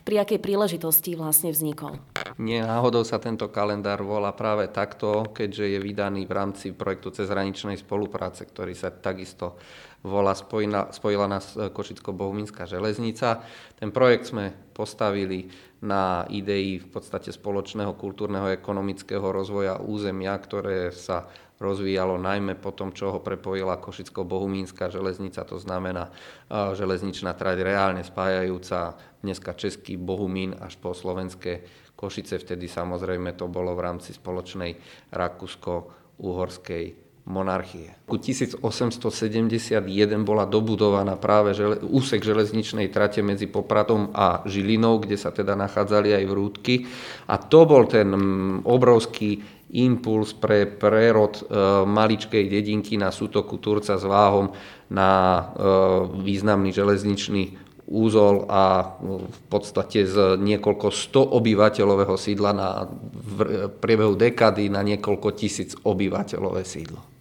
pri akej príležitosti vlastne vznikol? Nie náhodou sa tento kalendár volá práve takto, keďže je vydaný v rámci projektu cezhraničnej spolupráce, ktorý sa takisto volá Spojila nás Košicko-Bohumínska železnica. Ten projekt sme postavili na idei v podstate spoločného kultúrneho ekonomického rozvoja územia, ktoré sa rozvíjalo najmä po tom, čo ho prepojila Košicko-Bohumínska železnica, to znamená železničná trať reálne spájajúca dneska český Bohumín až po slovenské Košice. Vtedy samozrejme to bolo v rámci spoločnej rakúsko-uhorskej monarchie. V 1871 bola dobudovaná práve úsek železničnej trate medzi Popradom a Žilinou, kde sa teda nachádzali aj vrútky. A to bol ten obrovský impuls pre prerod maličkej dedinky na sútoku Turca s Váhom na významný železničný úzol a v podstate z niekoľko 100 obyvateľového sídla v priebehu dekády na niekoľko tisíc obyvateľové sídlo.